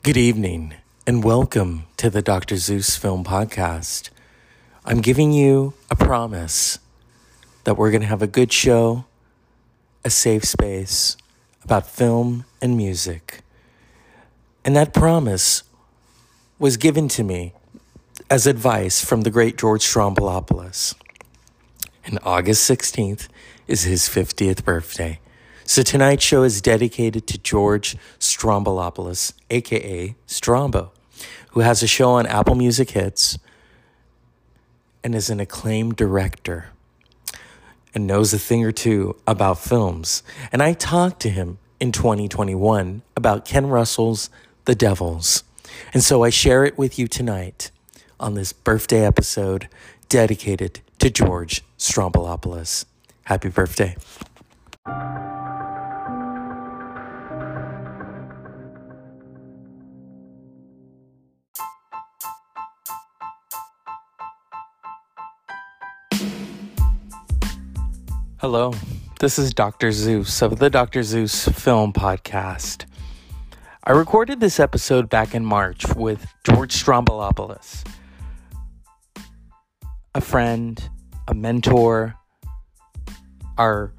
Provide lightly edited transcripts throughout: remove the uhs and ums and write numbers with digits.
Good evening, and welcome to the Dr. Zeus Film Podcast. I'm giving you a promise that we're going to have a good show, a safe space about film and music. And that promise was given to me as advice from the great George Stroumboulopoulos. And August 16th is his 50th birthday. So tonight's show is dedicated to George Stroumboulopoulos, a.k.a. Strombo, who has a show on Apple Music Hits and is an acclaimed director and knows a thing or two about films. And I talked to him in 2021 about Ken Russell's The Devils. And so I share it with you tonight on this birthday episode dedicated to George Stroumboulopoulos. Happy birthday. Hello, this is Dr. Zeus of the Dr. Zeus Film Podcast. I recorded this episode back in March with George Stroumboulopoulos, a friend, a mentor, our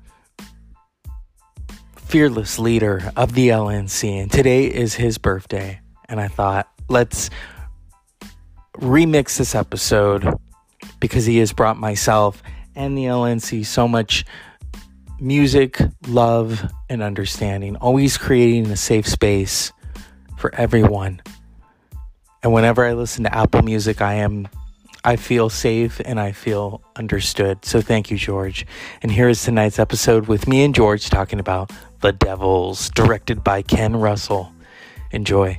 fearless leader of the LNC, and today is his birthday. And I thought, let's remix this episode because he has brought myself and the LNC so much music, love, and understanding, always creating a safe space for everyone. And whenever I listen to Apple Music, I feel safe and I feel understood. So thank you, George. And here is tonight's episode with me and George talking about The Devils, directed by Ken Russell. Enjoy.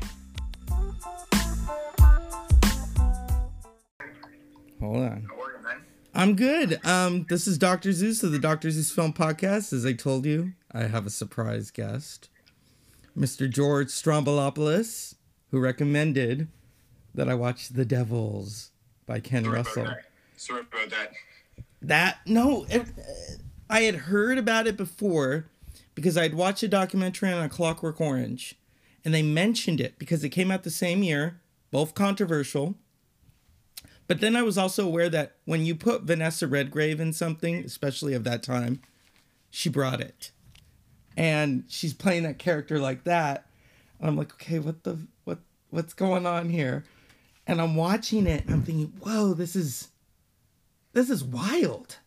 Hold on. I'm good. This is Dr. Zeus of the Dr. Zeus Film Podcast. As I told you, I have a surprise guest, Mr. George Stroumboulopoulos, who recommended that I watch The Devils by Ken Russell. Sorry about that. I had heard about it before because I'd watched a documentary on A Clockwork Orange, and they mentioned it because it came out the same year, both controversial. But then I was also aware that when you put Vanessa Redgrave in something, especially of that time, she brought it. And she's playing that character like that. And I'm like, okay, what's going on here? And I'm watching it and I'm thinking, whoa, this is wild.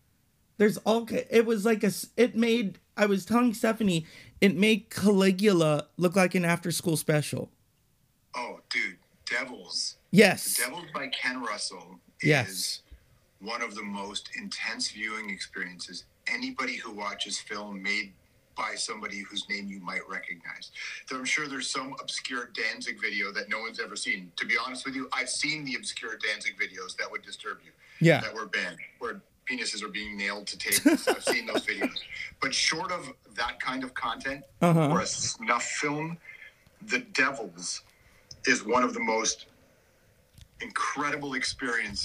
I was telling Stephanie, it made Caligula look like an after-school special. Oh, dude, Devils. Yes. The Devils by Ken Russell is one of the most intense viewing experiences anybody who watches film made by somebody whose name you might recognize. I'm sure there's some obscure Danzig video that no one's ever seen. To be honest with you, I've seen the obscure Danzig videos that would disturb you. Yeah. That were banned, where penises are being nailed to tables. I've seen those videos. But short of that kind of content, or a snuff film, The Devils is one of the most incredible experiences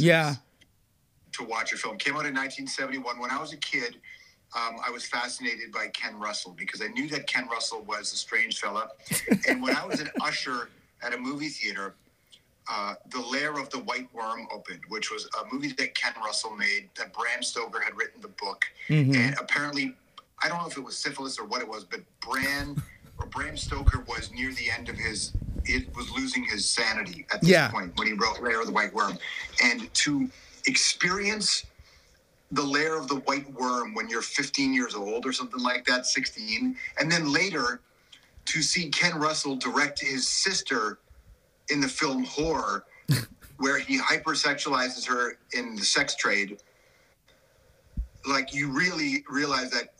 to watch a film. Came out in 1971. When I was a kid, I was fascinated by Ken Russell because I knew that Ken Russell was a strange fella. And when I was an usher at a movie theater, The Lair of the White Worm opened, which was a movie that Ken Russell made, that Bram Stoker had written the book. Mm-hmm. And apparently, I don't know if it was syphilis or what it was, but Bram Stoker was near the end of was losing his sanity at this point when he wrote Lair of the White Worm. And to experience the Lair of the White Worm when you're 15 years old or something like that, 16, and then later to see Ken Russell direct his sister in the film Horror, where he hypersexualizes her in the sex trade, like you really realize that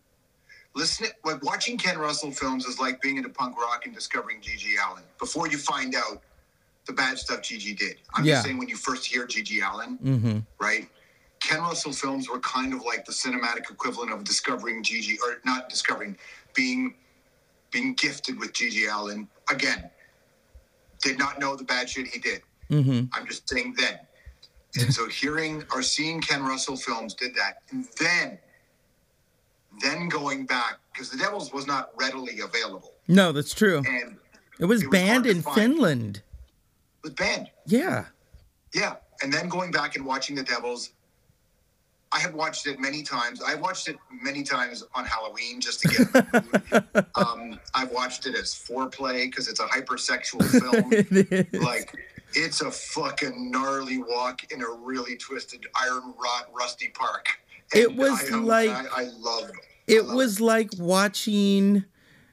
watching Ken Russell films is like being into punk rock and discovering G.G. Allin. Before you find out the bad stuff G.G. did. I'm just saying when you first hear G.G. Allin, right? Ken Russell films were kind of like the cinematic equivalent of discovering G.G. or not discovering, being gifted with G.G. Allin. Again, did not know the bad shit he did. Mm-hmm. I'm just saying then. And so seeing Ken Russell films did that. And then going back, because The Devils was not readily available. No, that's true. And It was banned in Finland. It was banned. Yeah. Yeah. And then going back and watching The Devils, I have watched it many times. I watched it many times on Halloween just to get in the mood. I've watched it as foreplay because it's a hypersexual film. It is. Like, it's a fucking gnarly walk in a really twisted iron rot rusty park. And it was I love it. It was like watching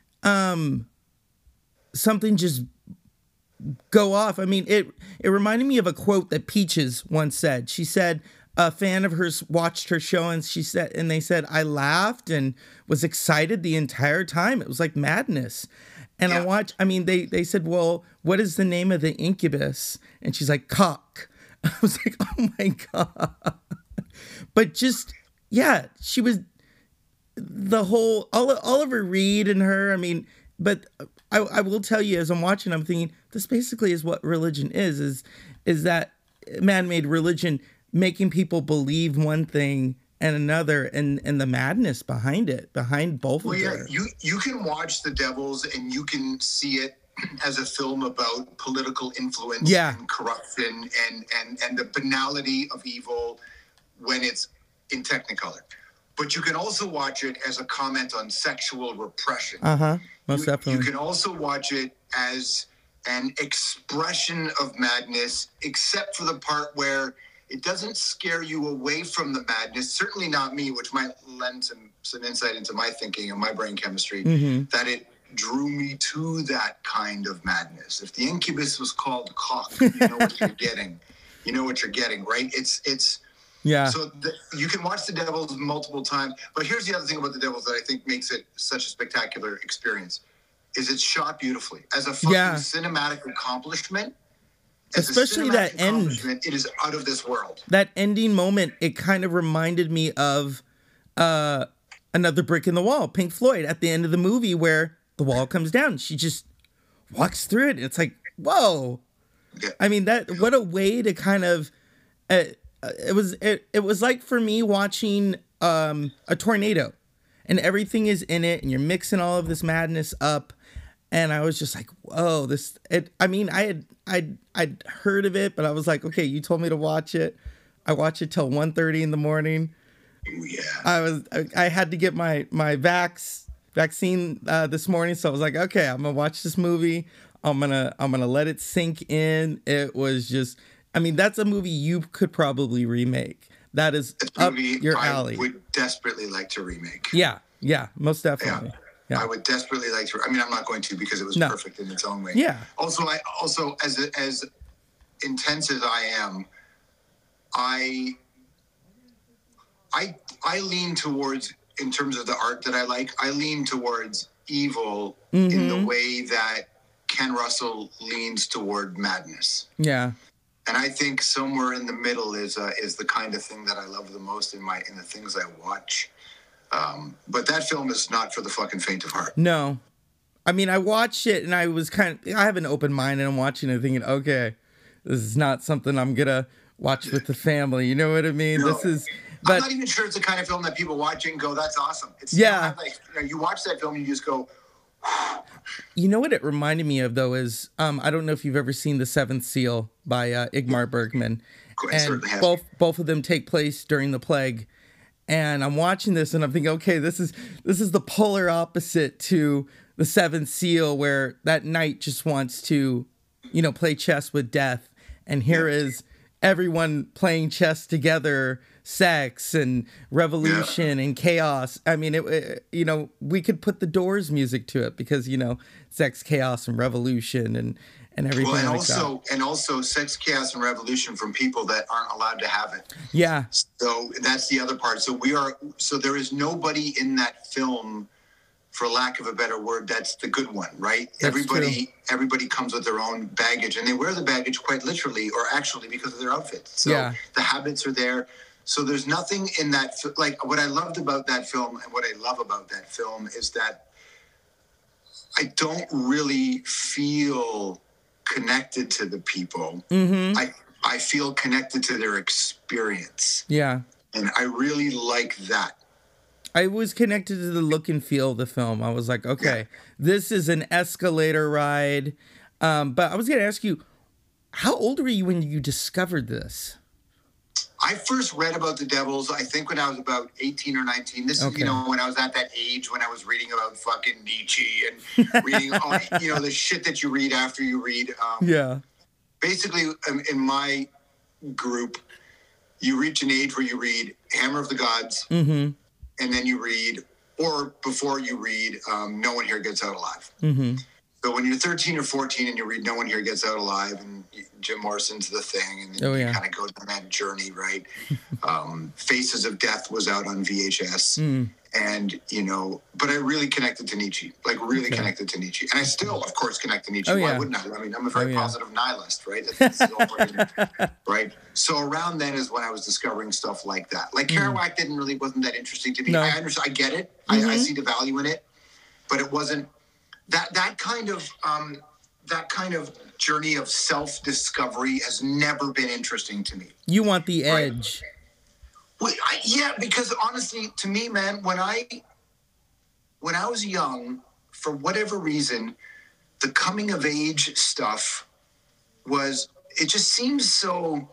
something just go off. I mean, it reminded me of a quote that Peaches once said. She said a fan of hers watched her show and they said, I laughed and was excited the entire time. It was like madness. And they said, well, what is the name of the incubus? And she's like, cock. I was like, oh my God. But just, yeah, she was the whole Oliver Reed and her. I mean, but I will tell you, as I'm watching, I'm thinking this basically is what religion is that man-made religion making people believe one thing and another, and the madness behind both of them. You can watch The Devils and you can see it as a film about political influence and corruption and the banality of evil when it's in Technicolor. But you can also watch it as a comment on sexual repression. Most definitely. You can also watch it as an expression of madness, except for the part where it doesn't scare you away from the madness. Certainly not me, which might lend some insight into my thinking and my brain chemistry, that it drew me to that kind of madness. If the incubus was called cock, you know what you're getting. You know what you're getting, right? It's yeah. So you can watch The Devils multiple times. But here's the other thing about The Devils that I think makes it such a spectacular experience, is it's shot beautifully. As a fucking cinematic accomplishment, especially that end, it is out of this world. That ending moment, it kind of reminded me of Another Brick in the Wall, Pink Floyd, at the end of the movie where the wall comes down. She just walks through it. It's like, whoa. Yeah. I mean, what a way to kind of... It was like for me watching a tornado, and everything is in it, and you're mixing all of this madness up, and I was just like, whoa, I'd heard of it, but I was like, okay, you told me to watch it. I watched it till 1:30 in the morning. Yeah. I had to get my vaccine this morning, so I was like, okay, I'm gonna watch this movie. I'm gonna let it sink in. It was just, I mean, that's a movie you could probably remake. That is up your alley. I would desperately like to remake. Yeah, most definitely. Yeah. I would desperately like to. I mean, I'm not going to because it was perfect in its own way. Yeah. Also, as intense as I am, I lean towards, in terms of the art that I like, I lean towards evil in the way that Ken Russell leans toward madness. Yeah. And I think somewhere in the middle is the kind of thing that I love the most in the things I watch. But that film is not for the fucking faint of heart. No. I mean, I watched it and I have an open mind, and I'm watching it thinking, okay, this is not something I'm going to watch with the family. You know what I mean? No. But I'm not even sure it's the kind of film that people watch and go, that's awesome. It's yeah. You watch that film and you just go, you know what it reminded me of, though, is I don't know if you've ever seen The Seventh Seal by Ingmar Bergman. And both of them take place during the plague. And I'm watching this and I'm thinking, okay, this is the polar opposite to The Seventh Seal, where that knight just wants to, play chess with death. And here is everyone playing chess together, sex and revolution and chaos. I mean, we could put the Doors music to it because, sex, chaos, and revolution and everything that. And also sex, chaos, and revolution from people that aren't allowed to have it. Yeah. So that's the other part. So there is nobody in that film, for lack of a better word, that's the good one, right? Everybody comes with their own baggage, and they wear the baggage quite literally or actually because of their outfits. So the habits are there. So there's nothing in that, like what I loved about that film and what I love about that film is that I don't really feel connected to the people. I feel connected to their experience. Yeah. And I really like that. I was connected to the look and feel of the film. I was like, okay, this is an escalator ride. But I was going to ask you, how old were you when you discovered this? I first read about the Devils, I think when I was about 18 or 19. This is, when I was at that age when I was reading about fucking Nietzsche and reading, all, the shit that you read after you read. Basically, in my group, you reach an age where you read Hammer of the Gods, and then you read, or before you read, No One Here Gets Out Alive. So when you're 13 or 14 and you read No One Here Gets Out Alive and Jim Morrison's The Thing, and then you kind of go down that journey, right? Faces of Death was out on VHS. And, but I really connected to Nietzsche, connected to Nietzsche. And I still, of course, connect to Nietzsche. Why wouldn't I? I mean, I'm a very positive nihilist, right? Right? So around then is when I was discovering stuff like that. Like Kerouac wasn't that interesting to me. No. I understand, I get it. I see the value in it, but it wasn't that kind of journey of self-discovery has never been interesting to me. You want the edge. Well, because honestly, to me, man, when I was young, for whatever reason, the coming of age stuff it just seems so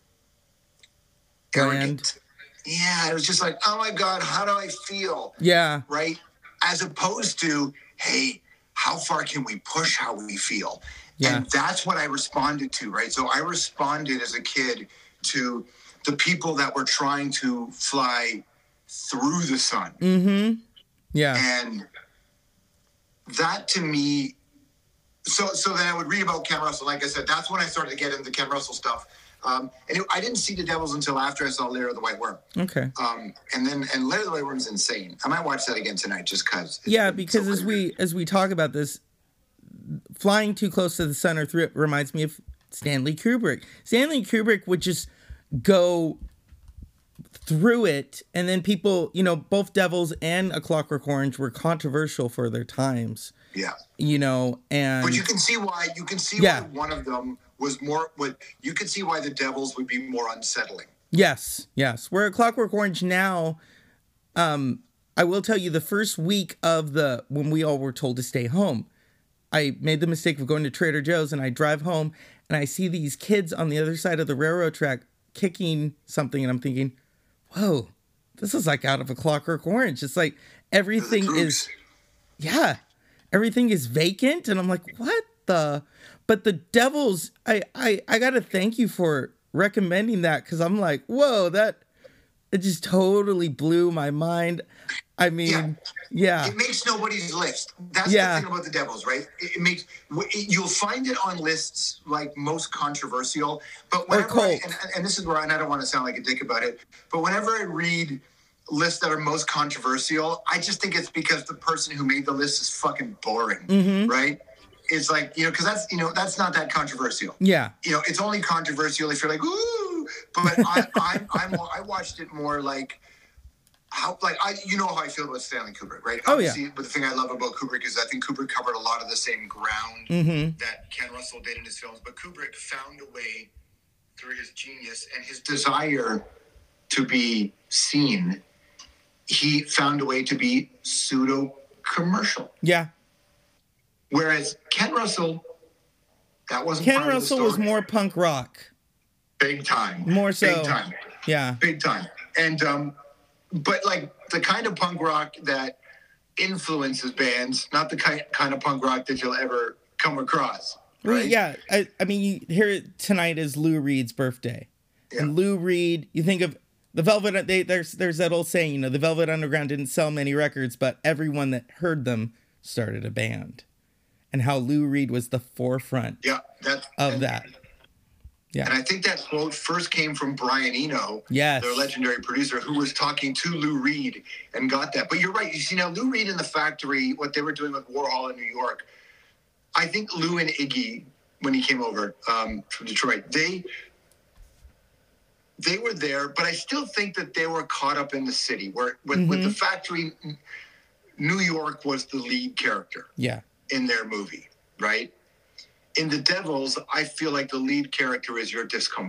arrogant. Yeah, it was just like, oh my God, how do I feel? Yeah. Right? As opposed to, hey, how far can we push how we feel? Yeah. And that's what I responded to, right? So I responded as a kid to the people that were trying to fly through the sun. Yeah. And that to me, so then I would read about Ken Russell. Like I said, that's when I started to get into Ken Russell stuff. I didn't see The Devils until after I saw Lair of the White Worm. Okay. And Lair of the White Worm's insane. I might watch that again tonight just because. Yeah, because so as we talk about this, flying too close to the sun or through it reminds me of Stanley Kubrick. Stanley Kubrick would just go through it, and then people, both Devils and A Clockwork Orange were controversial for their times. Yeah. And but you can see why. Why one of them was more. You can see why the Devils would be more unsettling. Yes. Where A Clockwork Orange now, I will tell you, the first week of when we all were told to stay home, I made the mistake of going to Trader Joe's, and I drive home and I see these kids on the other side of the railroad track kicking something, and I'm thinking, whoa, this is like out of A Clockwork Orange. It's like everything is vacant, and I'm like, what the? But the Devils, I gotta thank you for recommending that, because I'm like, whoa, it just totally blew my mind. I mean, it makes nobody's list. That's the thing about the Devils, right? You'll find it on lists like most controversial, but whenever and this is where, and I don't want to sound like a dick about it, but whenever I read lists that are most controversial, I just think it's because the person who made the list is fucking boring, right? It's like, because that's not that controversial. Yeah. It's only controversial if you're like, ooh, but I watched it more like, how I feel about Stanley Kubrick, right? Obviously, but the thing I love about Kubrick is I think Kubrick covered a lot of the same ground that Ken Russell did in his films, but Kubrick found a way through his genius and his desire to be seen. He found a way to be pseudo-commercial. Yeah. Whereas Ken Russell, that wasn't Ken part of the Russell story. was more punk rock. Big time. More so. Big time. Yeah. Big time. And, but like the kind of punk rock that influences bands, not the kind of punk rock that you'll ever come across. Right? Well, yeah. I mean, here tonight is Lou Reed's birthday. Yeah. And Lou Reed, you think of the Velvet, there's that old saying, the Velvet Underground didn't sell many records, but everyone that heard them started a band. And how Lou Reed was the forefront of that. Yeah. And I think that quote first came from Brian Eno, their legendary producer, who was talking to Lou Reed and got that. But you're right. You see, now Lou Reed and the Factory, what they were doing with Warhol in New York, I think Lou and Iggy, when he came over from Detroit, they were there, but I still think that they were caught up in the city, where with the Factory, New York was the lead character in their movie, right? In The Devils, I feel like the lead character is your discomfort.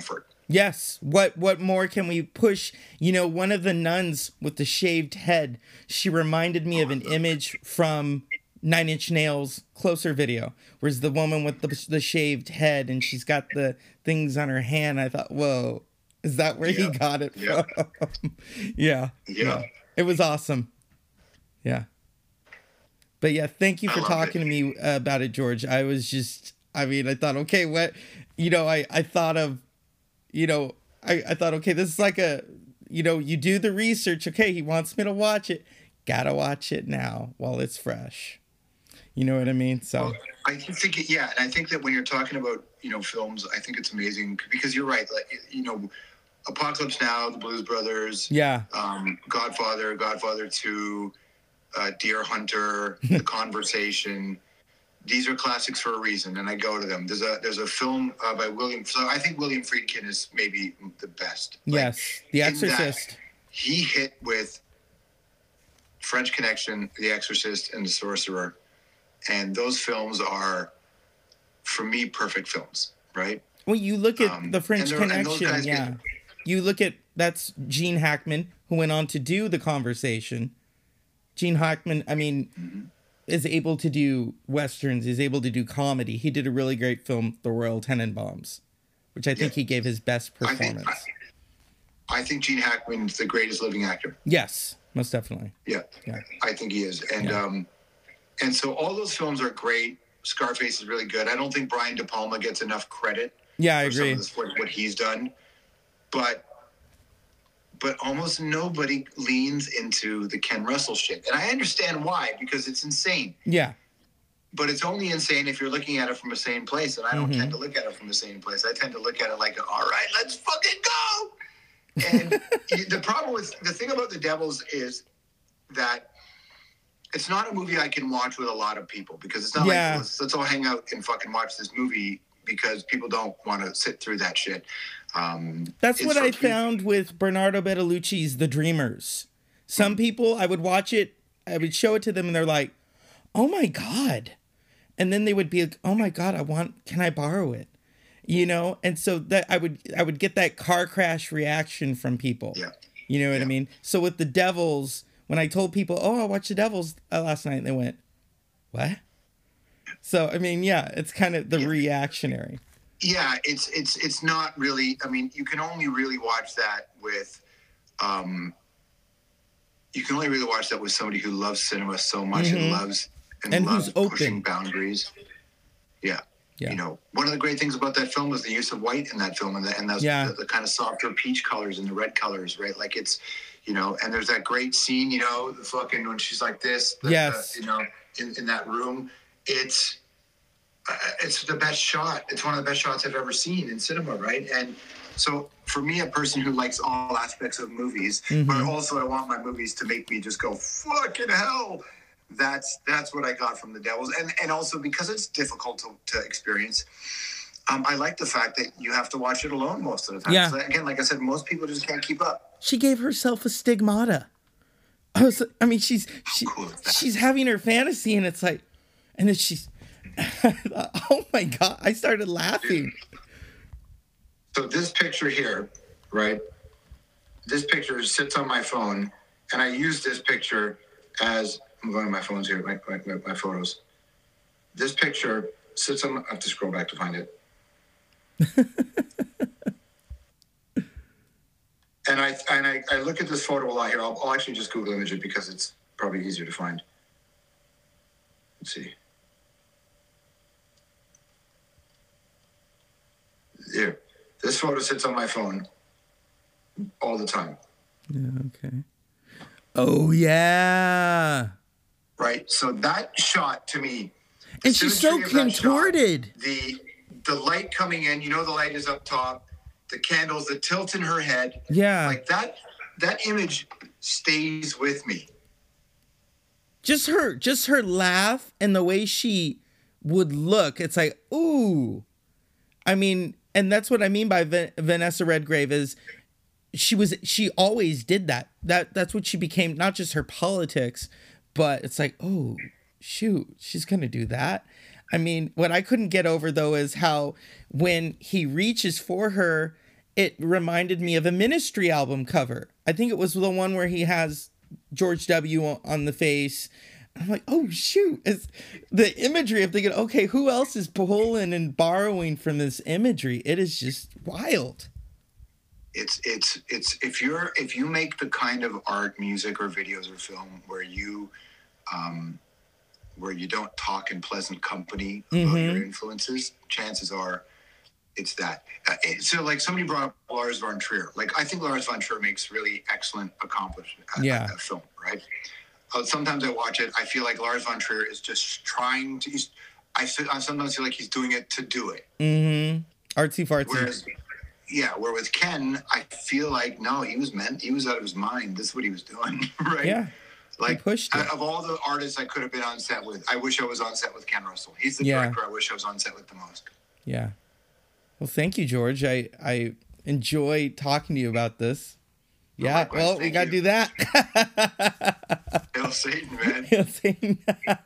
Yes. What more can we push? You know, one of the nuns with the shaved head, she reminded me of an image from Nine Inch Nails Closer video, where's the woman with the shaved head and she's got the things on her hand. I thought, whoa, is that where he got it from? Yeah. It was awesome. Yeah. But yeah, thank you for talking to me about it, George. I was just, I mean, I thought, okay, what, you know, I thought of, you know, I thought, okay, this is like a, you know, you do the research. Okay, he wants me to watch it. Gotta watch it now while it's fresh. You know what I mean? So well, I think, and I think that when you're talking about, you know, films, I think it's amazing because you're right. Like, you know, Apocalypse Now, The Blues Brothers, Godfather, Godfather 2, Deer Hunter, The Conversation. These are classics for a reason, and I go to them. There's a film by William. So I think William Friedkin is maybe the best. Yes, like, The Exorcist. He hit with French Connection, The Exorcist, and The Sorcerer, and those films are, for me, perfect films. Right. Well, you look at the French Connection. You look at that's Gene Hackman, who went on to do The Conversation. Gene Hackman, I mean, is able to do westerns, is able to do comedy. He did a really great film, The Royal Tenenbaums, which I think he gave his best performance. I think Gene Hackman's the greatest living actor. Yes, most definitely. Yeah. I think he is. And so all those films are great. Scarface is really good. I don't think Brian De Palma gets enough credit. Yeah, I agree. For what he's done. But almost nobody leans into the Ken Russell shit. And I understand why, because it's insane. Yeah. But it's only insane if you're looking at it from a sane place. And I don't tend to look at it from a sane place. I tend to look at it like, all right, let's fucking go. And the thing about The Devils is that it's not a movie I can watch with a lot of people, because it's not like, let's all hang out and fucking watch this movie, because people don't want to sit through that shit. That's what I found with Bernardo Bertolucci's The Dreamers. Some people, I would watch it, I would show it to them, and they're like, oh my God. And then they would be like, oh my God, can I borrow it? You know? And so that I would get that car crash reaction from people. Yeah. You know what I mean? So with The Devils, when I told people, oh, I watched The Devils last night, they went, what? So, I mean, it's kind of the reactionary. Yeah, it's not really, I mean, you can only really watch that with, somebody who loves cinema so much and loves who's pushing boundaries. Yeah. You know, one of the great things about that film was the use of white in that film, and the kind of softer peach colors and the red colors, right? Like it's, you know, and there's that great scene, you know, the fucking, when she's like this, you know, in that room, it's the best shot. It's one of the best shots I've ever seen in cinema, right? And so for me, a person who likes all aspects of movies, but also I want my movies to make me just go, fucking hell. That's what I got from The Devils. And also because it's difficult to experience, I like the fact that you have to watch it alone most of the time. Yeah. So again, like I said, most people just can't keep up. She gave herself a stigmata. She's having her fantasy, and it's like, and then she's, oh my God, I started laughing. So this picture here, right? This picture sits on my phone, and I use this picture as, I'm going to my phones here, my photos. This picture sits on, I have to scroll back to find it. And I look at this photo a lot here. I'll actually just Google image it because it's probably easier to find. Let's see. Here. This photo sits on my phone all the time. Yeah, okay. Oh, yeah. Right? So that shot to me... And she's so contorted. Shot, the light coming in, you know the light is up top, the candles, the tilt in her head. Yeah. Like that image stays with me. Just her laugh and the way she would look. It's like, ooh. I mean, and that's what I mean by Vanessa Redgrave is she always did that. That's what she became, not just her politics, but it's like, oh, shoot, she's going to do that. I mean, what I couldn't get over, though, is how when he reaches for her it reminded me of a Ministry album cover. I think it was the one where he has George W. on the face. I'm like, oh shoot! It's the imagery of thinking, okay, who else is pulling and borrowing from this imagery? It is just wild. It's if you make the kind of art, music, or videos or film where you don't talk in pleasant company about your influences, chances are it's that. So like somebody brought up Lars von Trier. Like I think Lars von Trier makes really excellent, accomplished film, right? Sometimes I watch it, I feel like Lars von Trier is just trying to. I sometimes feel like he's doing it to do it. Artsy fartsy. Where with Ken, I feel like no, he was out of his mind. This is what he was doing, right? Yeah. Like of all the artists I could have been on set with, I wish I was on set with Ken Russell. He's the director I wish I was on set with the most. Yeah. Well, thank you, George. I enjoy talking to you about this. Yeah, likewise, well, we got to do that. Hail Satan, man. Hail Satan.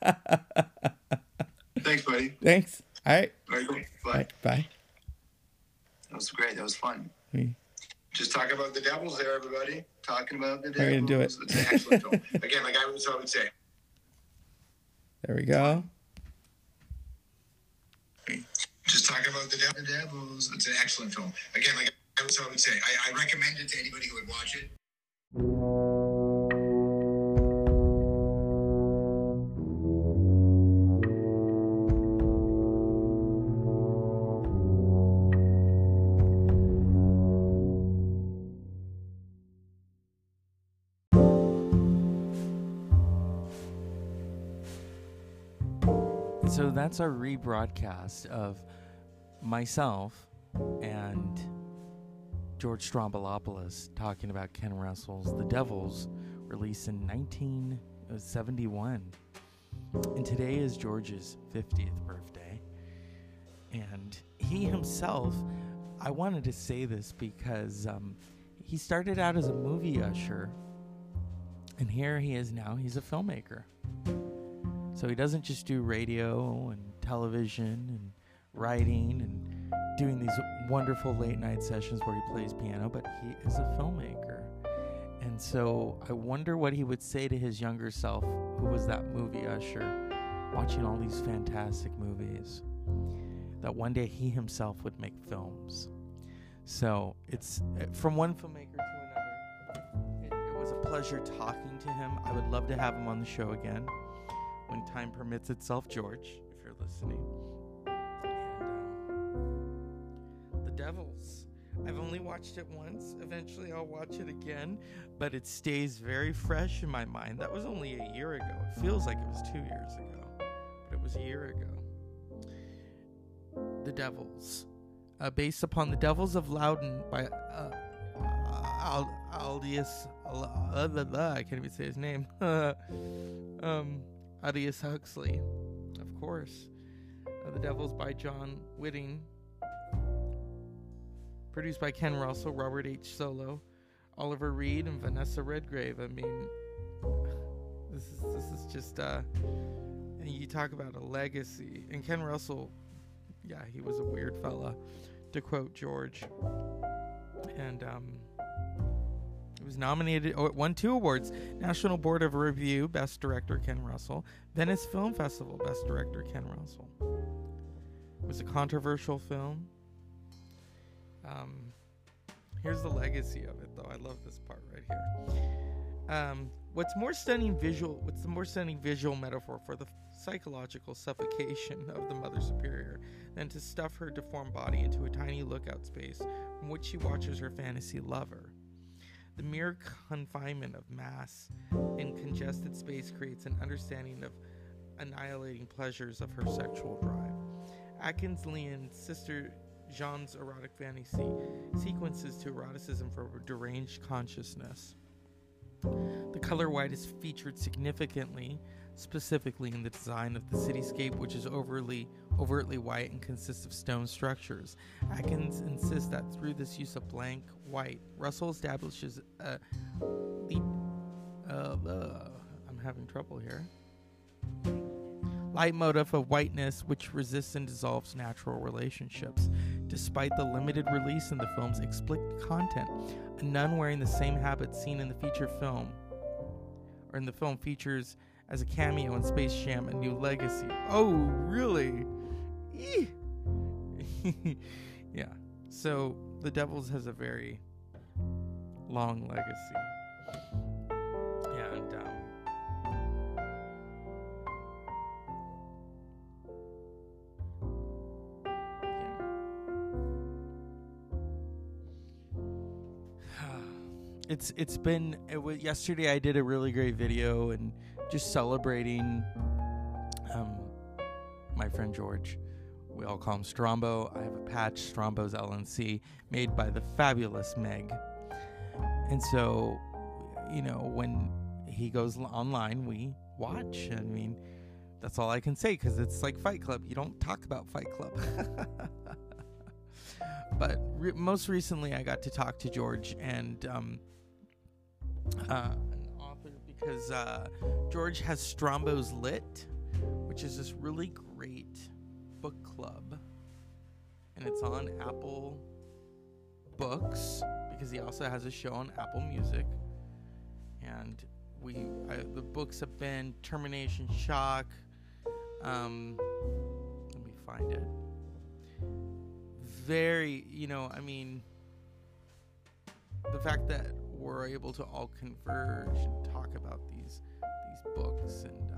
Thanks, buddy. Thanks. All right. All right, cool. Bye. All right, bye. That was great. That was fun. Just talking about the Devils there, everybody. Talking about the Devils. We're going to do it. It's an excellent film. Again, like I would say. There we go. Just talking about the Devils. It's an excellent film. Again, like I would say. I recommend it to anybody who would watch it. So that's our rebroadcast of myself and George Stroumboulopoulos talking about Ken Russell's The Devils, released in 1971. And today is George's 50th birthday. And he himself, I wanted to say this because he started out as a movie usher. And here he is now, he's a filmmaker. So he doesn't just do radio and television and writing and doing these wonderful late night sessions where he plays piano, but he is a filmmaker. And so I wonder what he would say to his younger self, who was that movie usher, watching all these fantastic movies, that one day he himself would make films. So it's from one filmmaker to another. It was a pleasure talking to him. I would love to have him on the show again when time permits itself, George, if you're listening. And The Devils. I've only watched it once. Eventually I'll watch it again, but it stays very fresh in my mind. That was only a year ago. It feels like it was 2 years ago, but it was a year ago. The Devils. Based upon The Devils of Loudon by Aldous. I can't even say his name. Aldous Huxley, of course. The Devils by John Whiting. Produced by Ken Russell, Robert H. Solo, Oliver Reed, and Vanessa Redgrave. I mean, this is just and you talk about a legacy. And Ken Russell, yeah, he was a weird fella, to quote George. And it was nominated, it won 2 awards: National Board of Review, Best Director, Ken Russell; Venice Film Festival, Best Director, Ken Russell. It was a controversial film. Here's the legacy of it, though. I love this part right here. What's the more stunning visual metaphor for the psychological suffocation of the Mother Superior than to stuff her deformed body into a tiny lookout space from which she watches her fantasy lover? The mere confinement of mass in congested space creates an understanding of annihilating pleasures of her sexual drive. Atkins Leon's sister Jean's erotic fantasy sequences to eroticism for deranged consciousness. The color white is featured specifically in the design of the cityscape, which is overtly white and consists of stone structures. Atkins insists that through this use of blank white, Russell establishes a I'm having trouble here. Leitmotif of whiteness, which resists and dissolves natural relationships. Despite the limited release and the film's explicit content, a nun wearing the same habit seen in the feature film, or in the film, features as a cameo in Space Jam: A New Legacy. Oh, really? Yeah. So The Devils has a very long legacy. And yesterday I did a really great video and just celebrating my friend George. We all call him Strombo. I have a patch, Strombo's LNC, made by the fabulous Meg. And so, you know, when he goes online, we watch. I mean, that's all I can say, because it's like Fight Club. You don't talk about Fight Club. But most recently, I got to talk to George and an author, because George has Strombo's Lit, which is this really great book club, and it's on Apple Books, because he also has a show on Apple Music. And the books have been Termination Shock. Let me find it. Very, I mean, the fact that we're able to all converge and talk about these books, and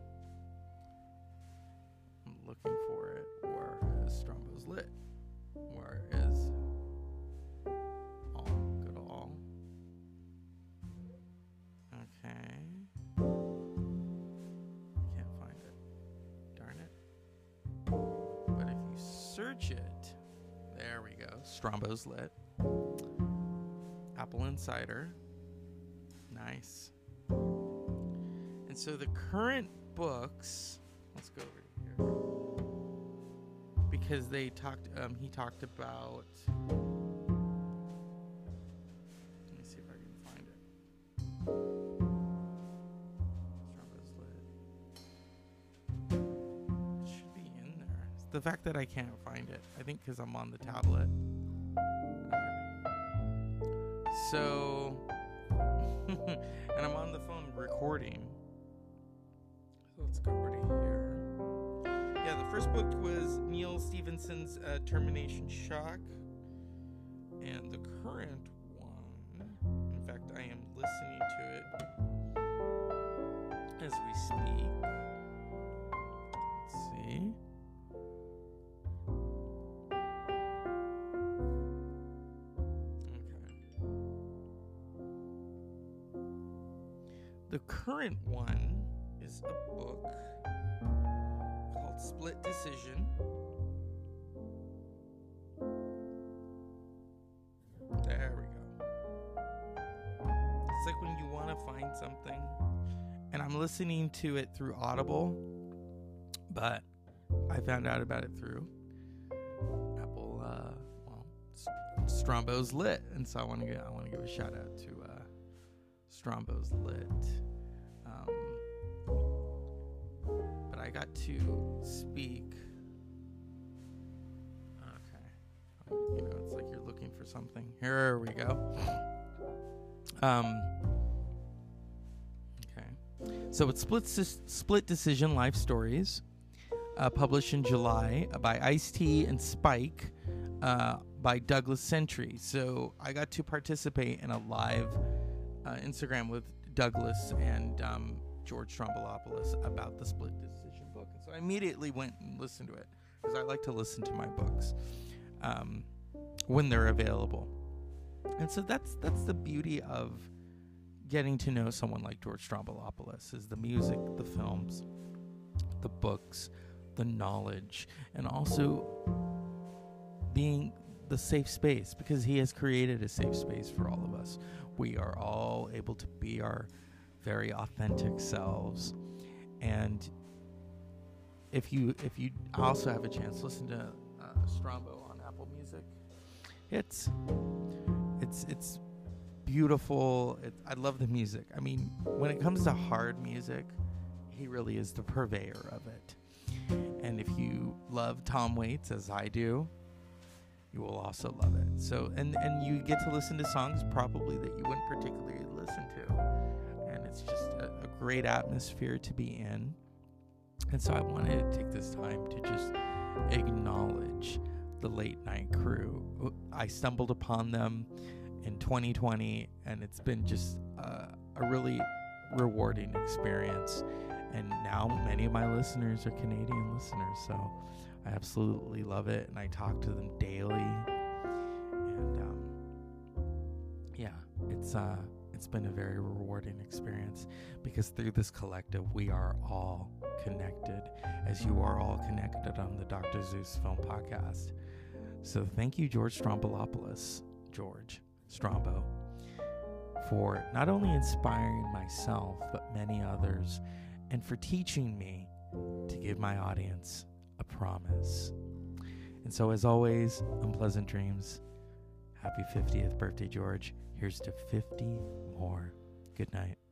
I'm looking for it. Where is Strombo's Lit? Where is good all? Okay. Can't find it. Darn it. But if you search it, there we go. Strombo's Lit. Apple Insider. Nice. And so the current books, let's go over here, because he talked about, let me see if I can find it. Strombo's Lit. It should be in there. It's the fact that I can't find it, I think because I'm on the tablet. Okay. So, and I'm on the phone recording. So let's go over to here. Yeah, the first book was Neil Stephenson's Termination Shock. And the current one, in fact, I am listening to it as we speak. Let's see. Okay. The current one is a book called Split Decision. There we go. It's like when you want to find something, and I'm listening to it through Audible, but I found out about it through Apple. Strombo's Lit, and so I want to give a shout out to Strombo's Lit. But I got to speak. Okay. It's like you're looking for something. Here we go. Okay. So it's Split Decision Life Stories, published in July by Ice-T and Spike, by Douglas Century. So I got to participate in a live Instagram with Douglas and George Stroumboulopoulos about the Split Decision book. And so I immediately went and listened to it, because I like to listen to my books when they're available. And so that's the beauty of getting to know someone like George Stroumboulopoulos, is the music, the films, the books, the knowledge, and also being the safe space, because he has created a safe space for all of us. We are all able to be our very authentic selves. And if you also have a chance, listen to Strombo on Apple Music. It's beautiful. I love the music. I mean, when it comes to hard music, he really is the purveyor of it. And if you love Tom Waits, as I do, you will also love it. So, and you get to listen to songs probably that you wouldn't particularly listen to. And it's just a great atmosphere to be in. And so I wanted to take this time to just acknowledge the Late Night Crew. I stumbled upon them in 2020, and it's been just a really rewarding experience. And now many of my listeners are Canadian listeners, so I absolutely love it, and I talk to them daily. And it's been a very rewarding experience, because through this collective we are all connected, as you are all connected on the Dr. Zeus Film Podcast. So thank you, George Strombolopoulos, George Strombo, for not only inspiring myself but many others, and for teaching me to give my audience a promise. And so, as always, unpleasant dreams. Happy 50th birthday, George. Here's to 50 more. Good night.